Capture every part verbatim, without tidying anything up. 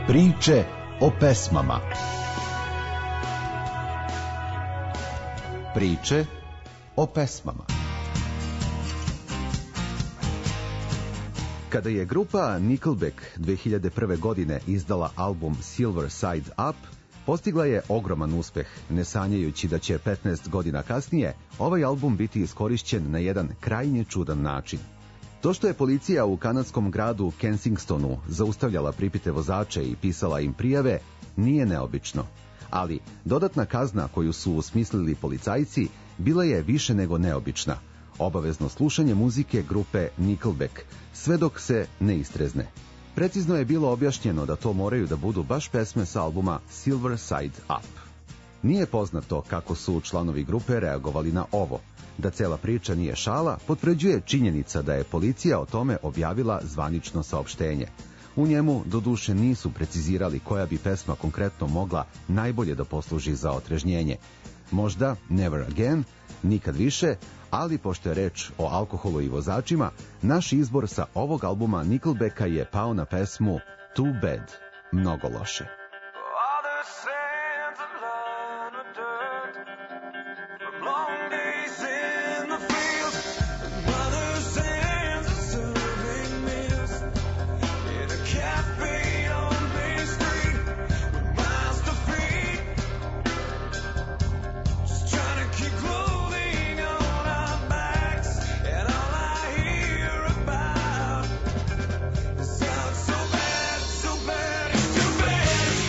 Priče o pesmama. Priče o pesmama. Kada je grupa Nickelback dve hiljade prve. godine izdala album Silver Side Up, postigla je ogroman uspeh, ne sanjajući da će petnaest godina kasnije ovaj album biti iskorišćen na jedan krajnje čudan način. To što je policija u kanadskom gradu Kensingtonu zaustavljala pripite vozače i pisala im prijave nije neobično, ali dodatna kazna koju su usmislili policajci bila je više nego neobična. Obavezno slušanje muzike grupe Nickelback, sve dok se ne istrezne. Precizno je bilo objašnjeno da to moraju da budu baš pesme s albuma Silver Side Up. Nije poznato kako su članovi grupe reagovali na ovo. Da cela priča nije šala, potvrđuje činjenica da je policija o tome objavila zvanično saopštenje. U njemu, doduše, nisu precizirali koja bi pesma konkretno mogla najbolje da posluži za otrežnjenje. Možda Never Again, nikad više, ali pošto je reč o alkoholu i vozačima, naš izbor sa ovog albuma Nickelbacka je pao na pesmu Too Bad, mnogo loše. Too bad.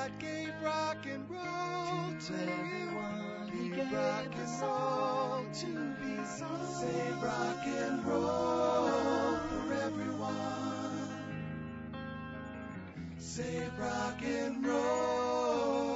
God gave rock and roll to everyone. He gave rock and roll to be sung. Say rock and roll for everyone. Say rock and roll.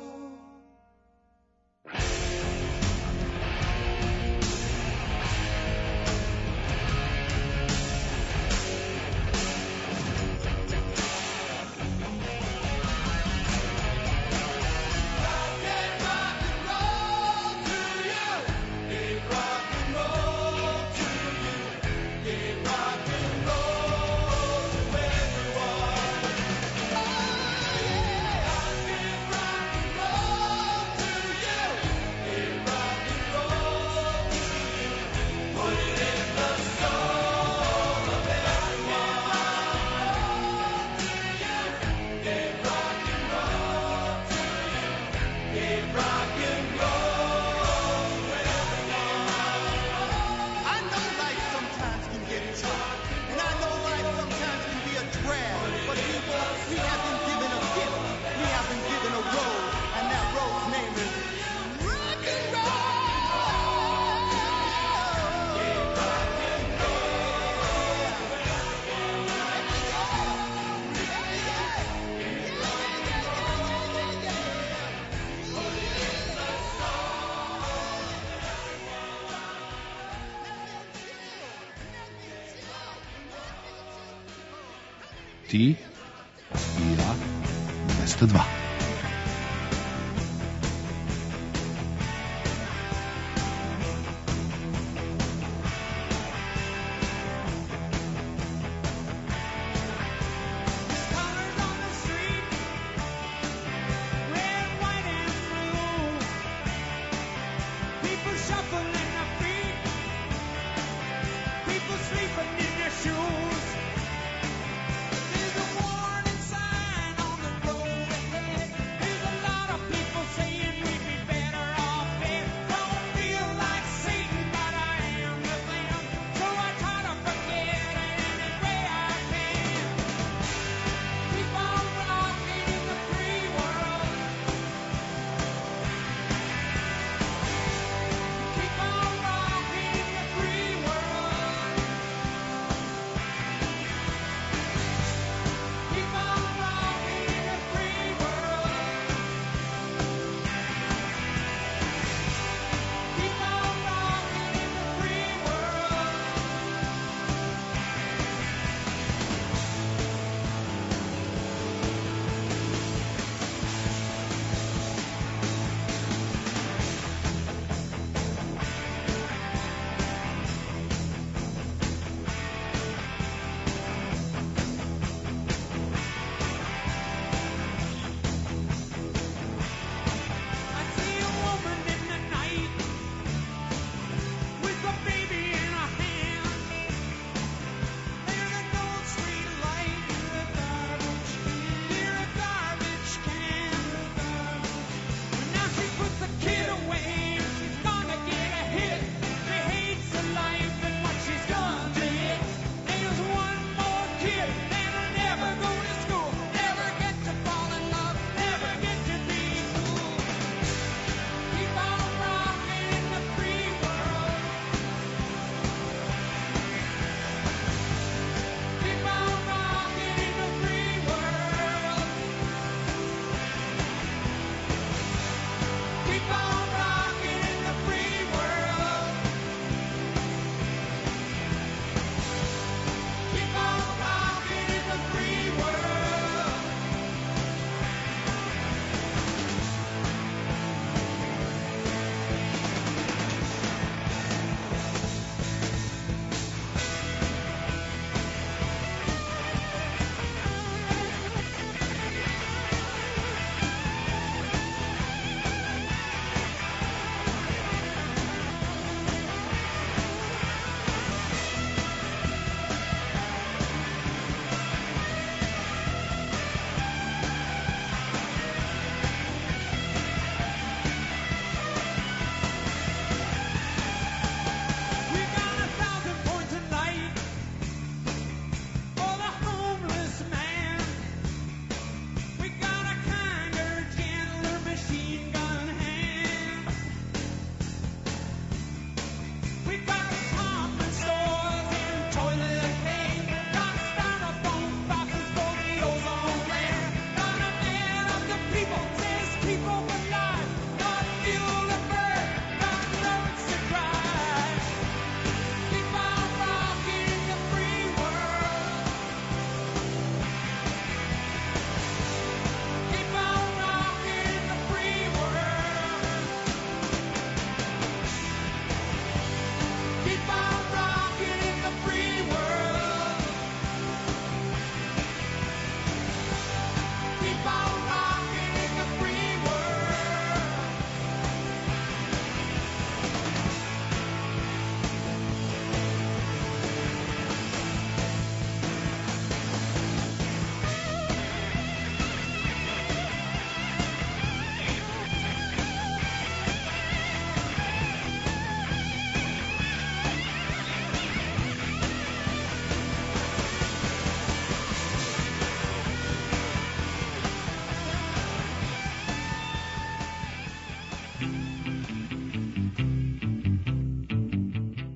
Ti i ja, dvesta dva. There's a warning sign on the road ahead.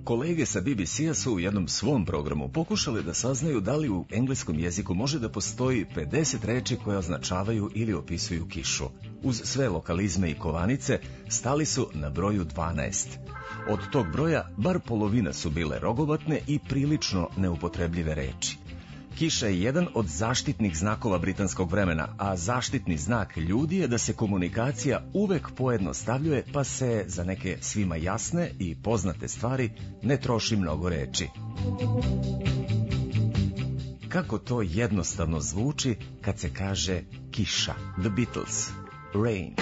Kolege sa B B C-a su u jednom svom programu pokušali da saznaju da li u engleskom jeziku može da postoji pedeset reči koje označavaju ili opisuju kišu. Uz sve lokalizme i kovanice stali su na broju dvanaest. Od tog broja bar polovina su bile rogobatne i prilično neupotrebljive reči. Kiša je jedan od zaštitnih znakova britanskog vremena, a zaštitni znak ljudi je da se komunikacija uvek pojednostavljuje, pa se za neke svima jasne i poznate stvari ne troši mnogo reči. Kako to jednostavno zvuči kad se kaže kiša? The Beatles, Rain.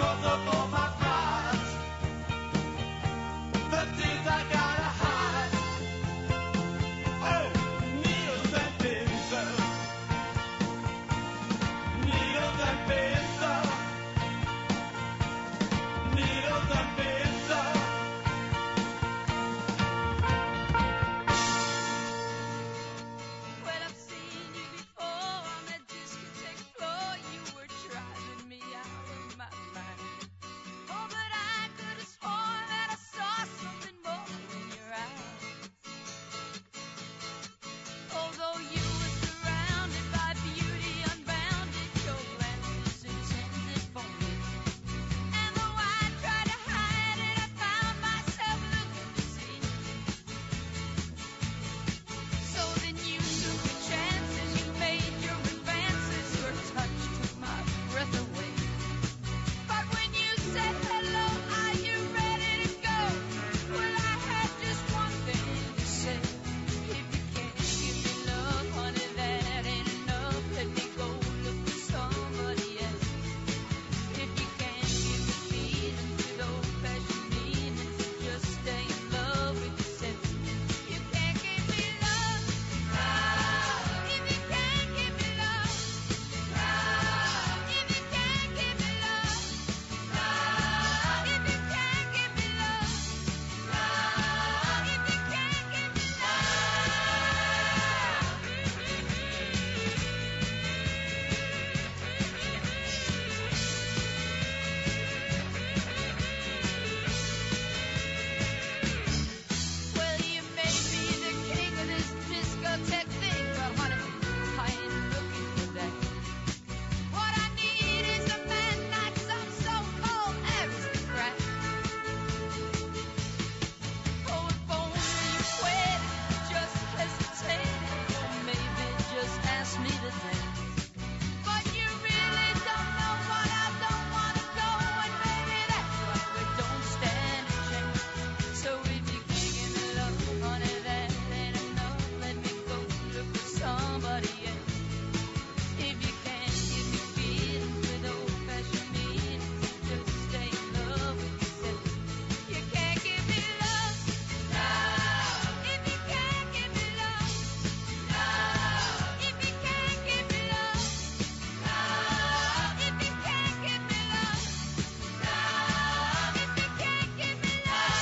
goes up all my pride. The things I gotta hide. Oh, needles and pins. Needles and pins. Needles and pins. Well, I've seen you before on that discotheque floor. You were driving me out of my mind. Oh, but I could have sworn that I saw something more in your eyes. Although you were surrounded by beauty unbounded, your glance was intended for me. And though I tried to hide it, I found myself looking to see. So then you took your chances, you made your advances, your touch took my breath away. But when you said hello, are you ready to go? Well, I had just one thing to say. If you can't give me love, honey, that ain't enough. Let me go look for somebody else. If you can't give me feelings with old-fashioned meanings, just stay in love with yourself. You can't give me love, love. If you can't give me love, love. If you can't give me love, love. If you can't give me love, love. If you can't give me well, you may be the king of this discotheque thing, but honey, I ain't looking for that. What I need is a man like some so-called aristocrat. Oh, if only you waited, just hesitated, or maybe just asked me to dance. But you really don't know what I don't want to go, and maybe that's why we don't stand a chance. So if you can't give me love, honey, that ain't enough. Let me go look for somebody else. If you can't give me feelings with old-fashioned meanings, just stay in love with yourself. You can't give me love, love. If you can't give me love, love. If you can't give me love, love. If you can't give me love, love. If you can't give me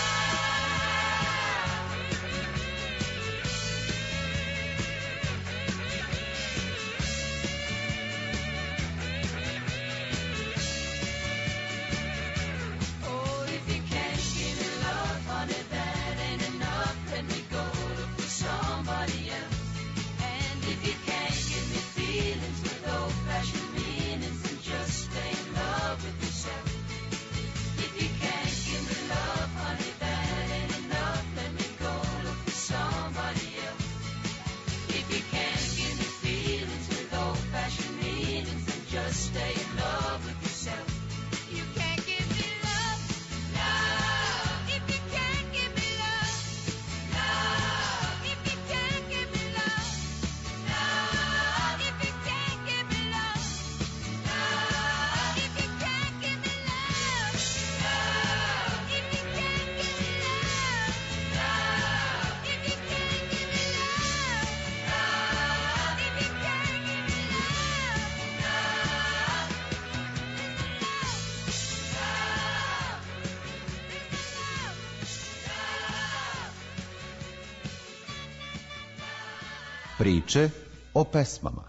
oh, if you can't give me love, honey, that ain't enough. Let me go look for somebody else. And if you can't give me feelings with old-fashioned meanings, then just stay in love with yourself. If you can't give me love, honey, that ain't enough. Let me go look for somebody else. If you can't give me feelings with old-fashioned meanings, then just stay in love with yourself. You can't give me love, love. If you can't give me love, love. If you can't give me love, love. If you can't give me love, love. If you can't give me love, love. If you can't give me love, love. If you can't give me love, love. If you can't give me Priče o pesmama.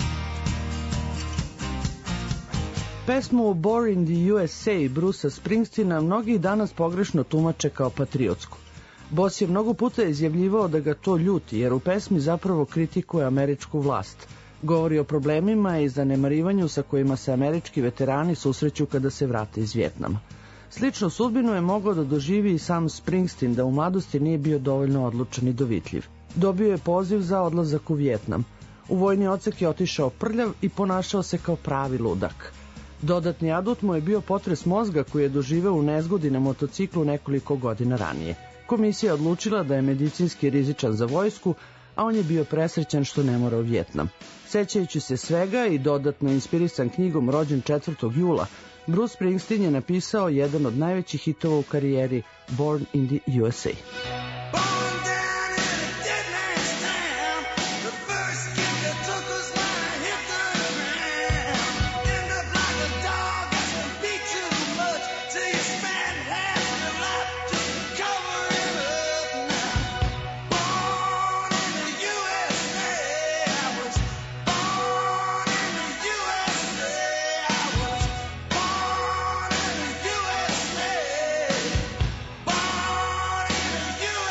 Pesmu Born in the U S A Brucea Springsteena mnogi danas pogrešno tumače kao patriotsku. Boss je mnogo puta izjavljivao da ga to ljuti, jer u pesmi zapravo kritikuje američku vlast. Govori o problemima i zanemarivanju sa kojima se američki veterani susreću kada se vrate iz Vjetnama. Sličnu sudbinu je mogao da doživi i sam Springsteen, da u mladosti nije bio dovoljno odlučan i dovitljiv. Dobio je poziv za odlazak u Vjetnam. U vojni odsek je otišao prljav i ponašao se kao pravi ludak. Dodatni adut mu je bio potres mozga koji je doživeo u nezgodi na motociklu nekoliko godina ranije. Komisija je odlučila da je medicinski rizičan za vojsku, a on je bio presrećan što ne mora u Vjetnam. Sećajući se svega i dodatno inspirisan knjigom Rođen četvrtog jula, Bruce Springsteen je napisao jedan od najvećih hitova u karijeri, Born in the U S A. Born down in a dead man's town. The first kick that took us when I hit the ground. End up like a dog that's been beat too much. Till you spend half your life just to cover it up now. Born in the U S A. I was born in the U S A. I was born in the U S A. Born in the U S A.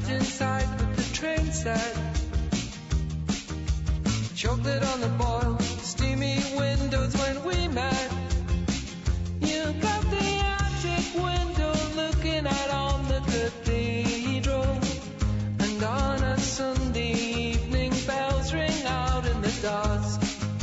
trapped inside with the train set. Chocolate on the boil, steamy windows when we met. You got the attic window looking out on the cathedral. And on a Sunday evening, bells ring out in the dusk.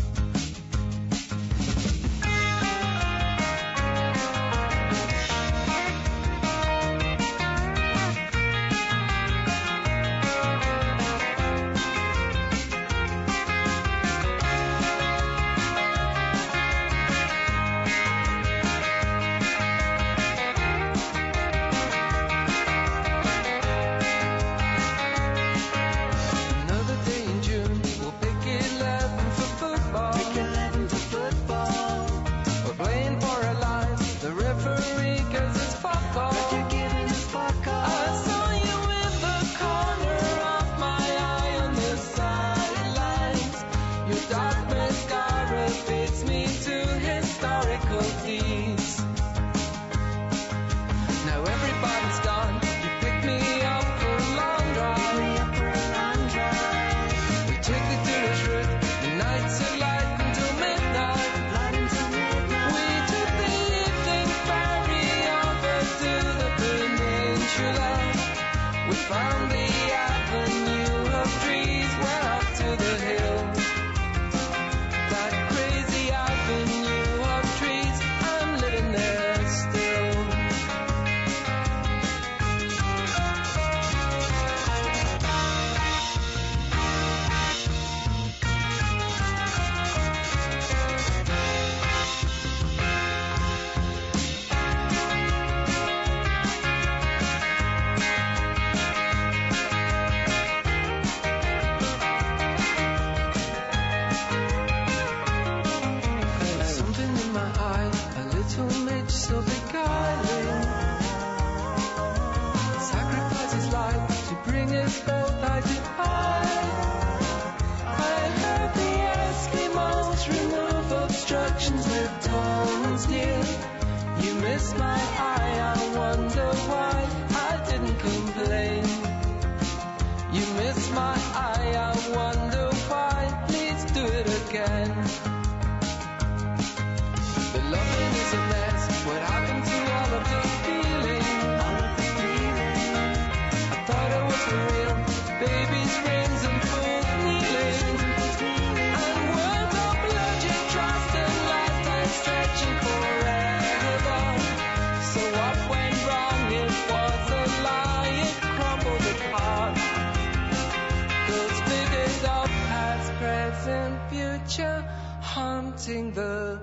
Haunting the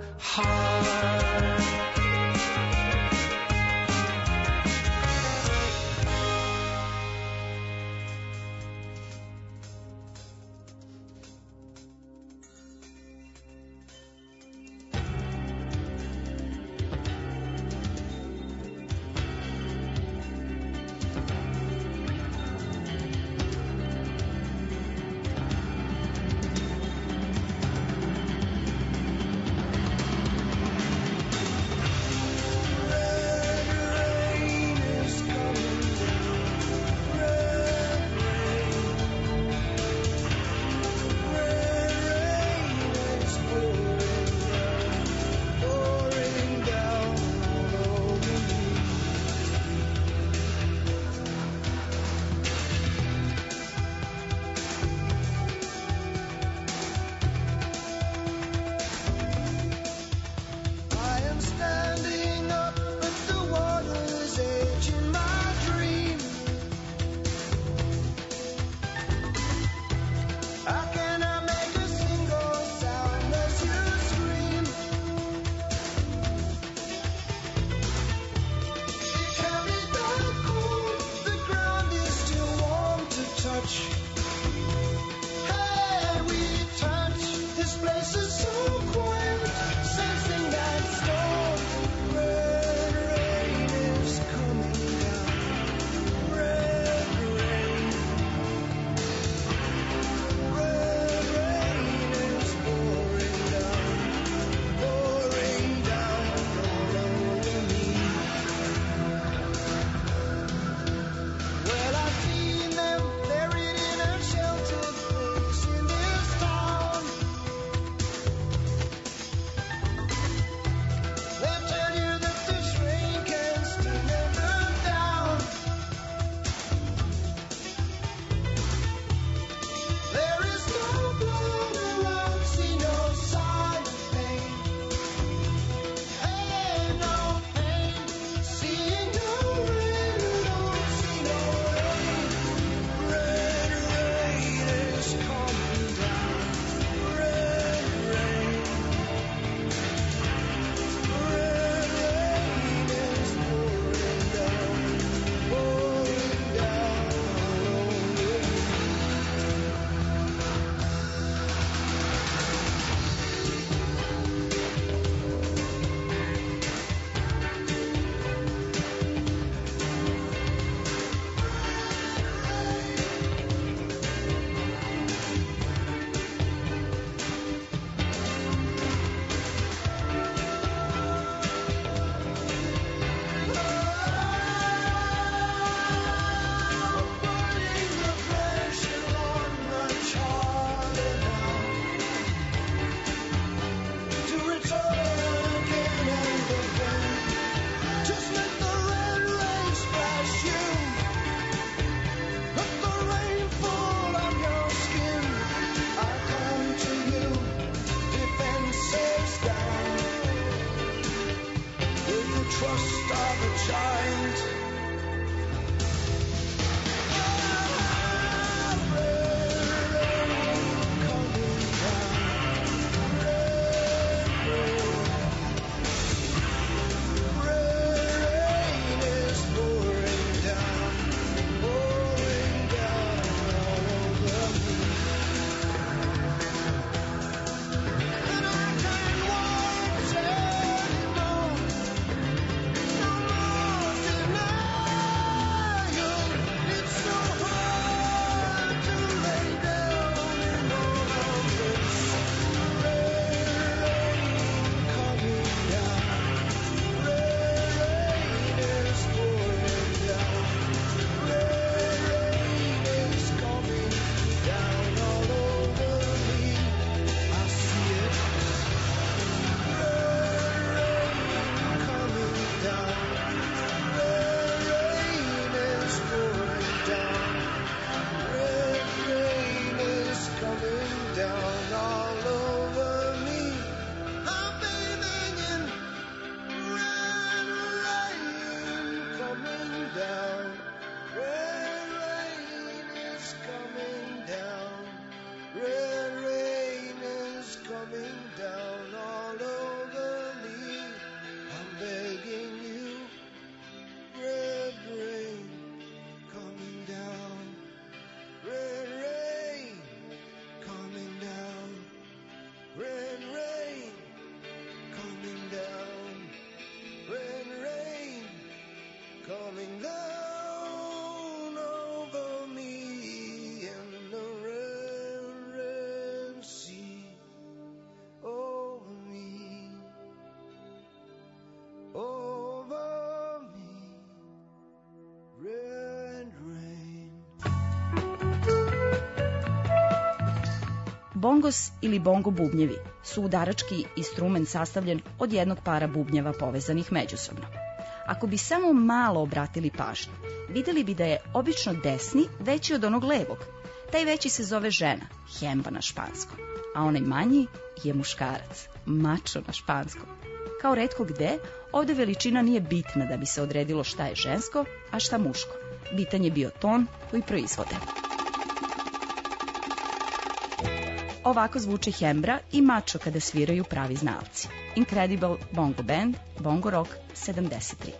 heart. Well, I've seen Bongos ili bongo bubnjevi su udarački instrument sastavljen od jednog para bubnjeva povezanih međusobno. Ako bi samo malo obratili pažnju, vidjeli bi da je obično desni veći od onog levog. Taj veći se zove žena, hemba na španskom, a onaj manji je muškarac, mačo na španskom. Kao retko gde, ovdje veličina nije bitna da bi se odredilo šta je žensko, a šta muško. Bitan je bio ton koji proizvode. Ovako zvuče hembra i mačo kada sviraju pravi znalci. Incredible Bongo Band, Bongo Rock sedamdeset tri.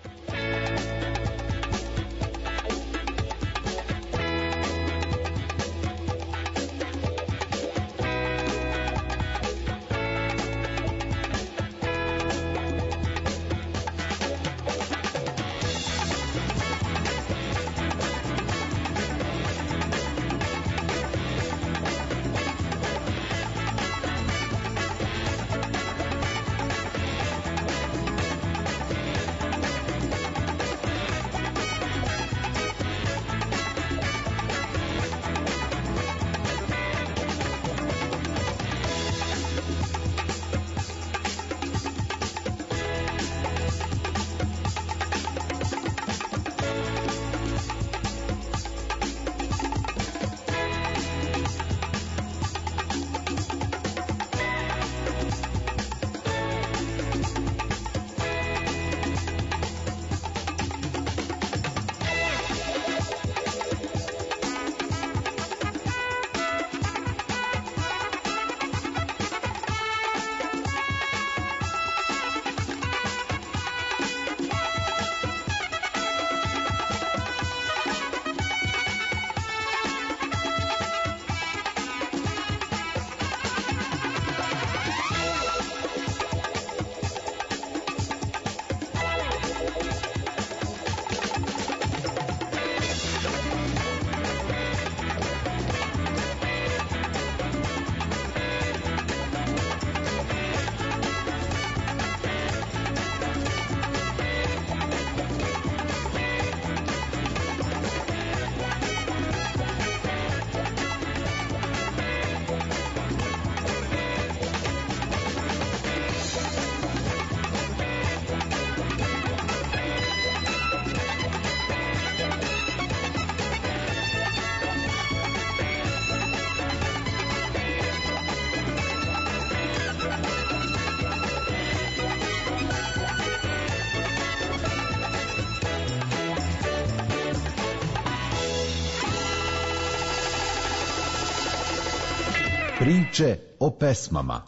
Priče o pesmama.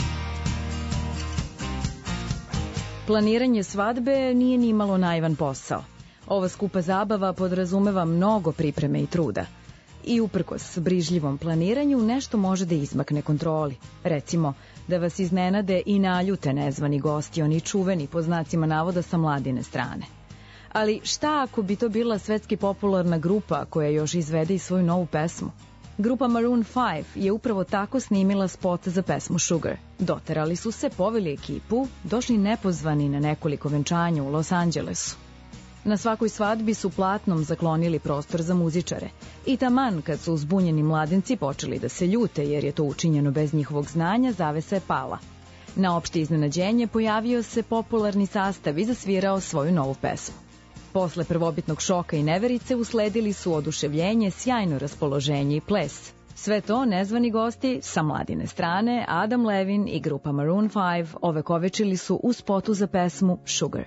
Planiranje svadbe nije ni malo naivan posao. Ova skupa zabava podrazumeva mnogo pripreme i truda. I uprkos brižljivom planiranju nešto može da izmakne kontroli. Recimo, da vas iznenade i naljute nezvani gosti, oni čuveni po znacima navoda sa mladine strane. Ali šta ako bi to bila svetski popularna grupa koja još izvede i svoju novu pesmu? Grupa Maroon five je upravo tako snimila spot za pesmu Sugar. Doterali su se, poveli ekipu, došli nepozvani na nekoliko venčanja u Los Angelesu. Na svakoj svadbi su platnom zaklonili prostor za muzičare. I taman kad su uzbunjeni mladenci počeli da se ljute jer je to učinjeno bez njihovog znanja, zavesa je pala. Na opšte iznenađenje pojavio se popularni sastav i zasvirao svoju novu pesmu. Posle prvobitnog šoka i neverice usledili su oduševljenje, sjajno raspoloženje i ples. Sve to nezvani gosti sa mladine strane, Adam Levine i grupa Maroon five ovekovečili su u spotu za pesmu Sugar.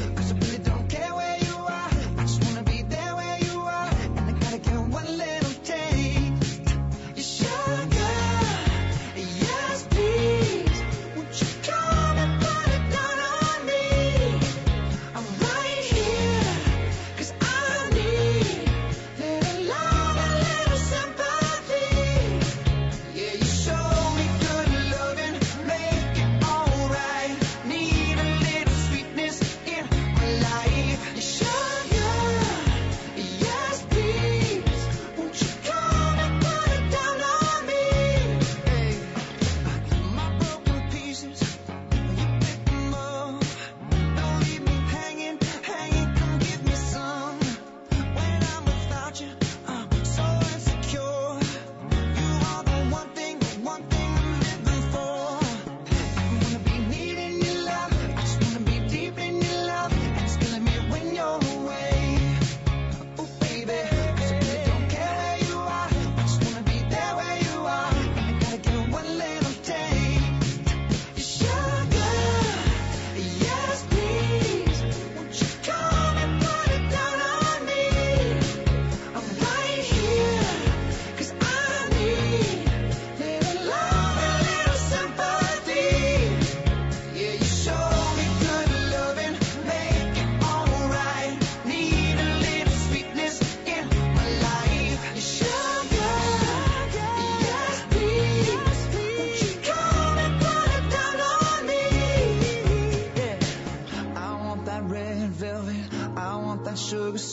One little taste.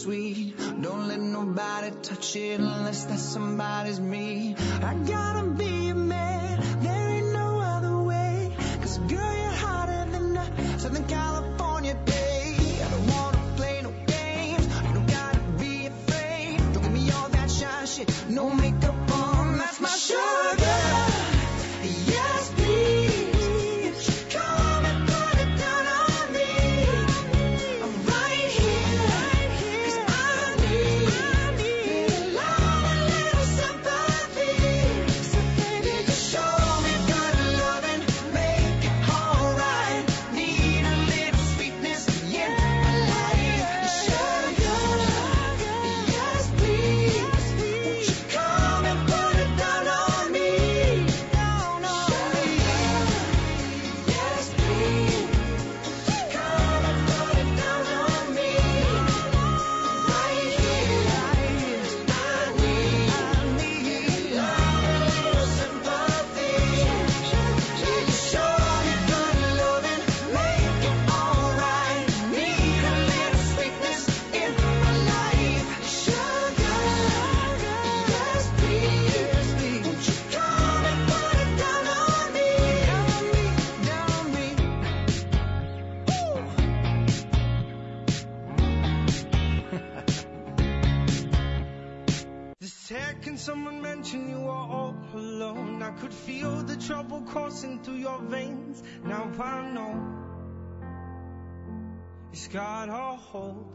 sweet. Don't let nobody touch it unless that somebody's me. I gotta be a man, there ain't no other way. Cause girl, you're hotter than a Southern California day. I don't wanna play no games, you don't gotta be afraid. Don't give me all that shy shit, no makeup on, that's my sugar. Yes, please, come and put it down on me. I'm right here, 'cause I need a lot, a little sympathy. So baby, just show me good loving, make it alright. Need a little sweetness in my life. Sugar, yes please, won't you come and put it down on me? Down on me. Yes please, come and put it down on me. Right here, I need, I need love, a little sympathy. Just show me good loving, make it alright. Need a little sweetness in my life. Sugar, yes please, won't you come and put it down on me? Down on me, down The second someone mentioned you are all alone, I could feel the trouble coursing through your veins. Now I know it's got a hold.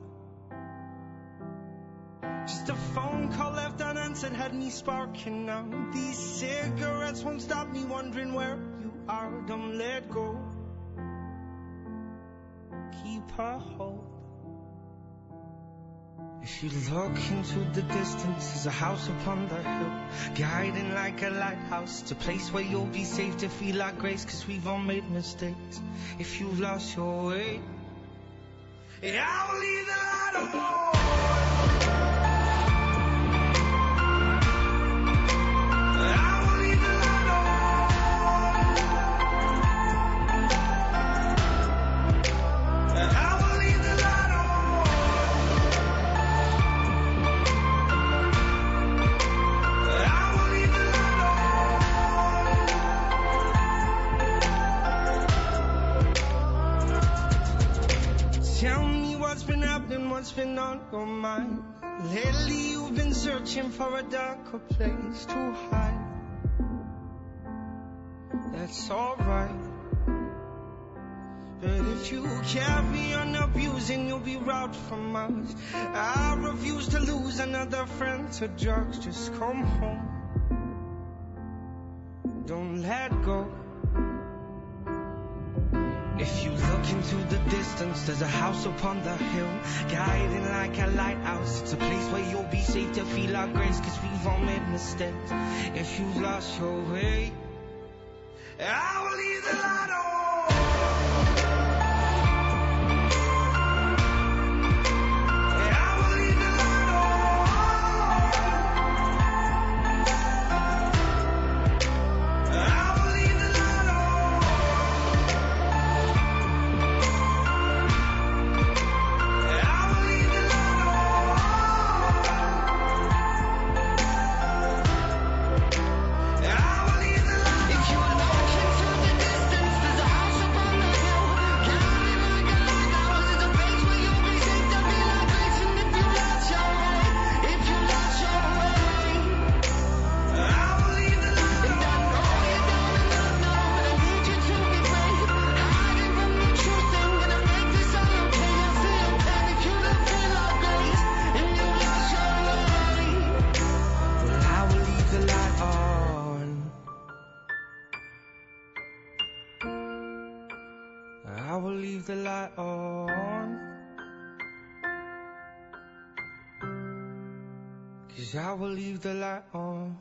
Just a phone call left unanswered had me sparking now. These cigarettes won't stop me wondering where you are. Don't let go, keep a hold. If you look into the distance, there's a house upon the hill, guiding like a lighthouse. It's a place where you'll be safe to feel our grace, 'cause we've all made mistakes. If you've lost your way, and I will leave the light on. I will leave the light on. I will leave the light on. I will leave the light on. Tell me what's been happening, what's been on your mind. Lately you've been searching for a darker place to hide. That's alright, but if you carry on abusing, you'll be robbed from us. I refuse to lose another friend to drugs. Just come home, don't let go. If you look into the distance, there's a house upon the hill, guiding like a lighthouse. It's a place where you'll be safe to feel our grace, 'cause we've all made mistakes. If you've lost your way, I will leave the light on. I will leave the light on. I will leave the light on. I will leave the light on. I will leave the light on. If you look into the distance, there's a house upon the hill, guiding like a lighthouse. It's a place where you'll be safe to feel our grace. And if you lost your way, if you lost your way, I will leave the light on. And I know you're down and unknown, but I need you to be brave. Hiding from the truth ain't gonna make this all okay. I feel pain if you don't feel our grace, and you lost your way. Well, I will leave the light on. I will leave the light on. 'Cause I will leave the light on.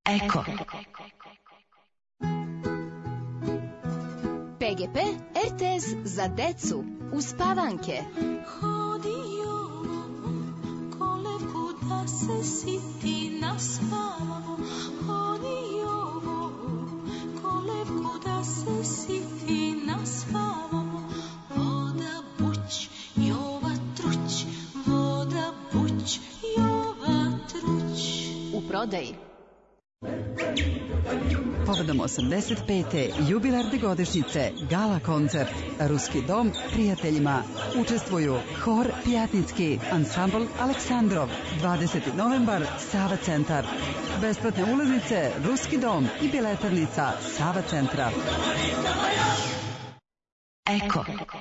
Eko. P G P R T S za decu uspavanke. Hodio kolevku da se siti naspavamo. Hodio kolevku da se siti naspavamo. Voda buć, Jova truć, voda buć, Jova truć. U prodaji. Povodom osamdeset pete jubilarne godišnjice Gala koncert Ruski dom prijateljima. Učestvuju Hor Pjatnicki, Ansambl Aleksandrov, dvadeseti novembar Sava centar. Besplatne ulaznice Ruski dom i biletarnica Sava centra. Eko.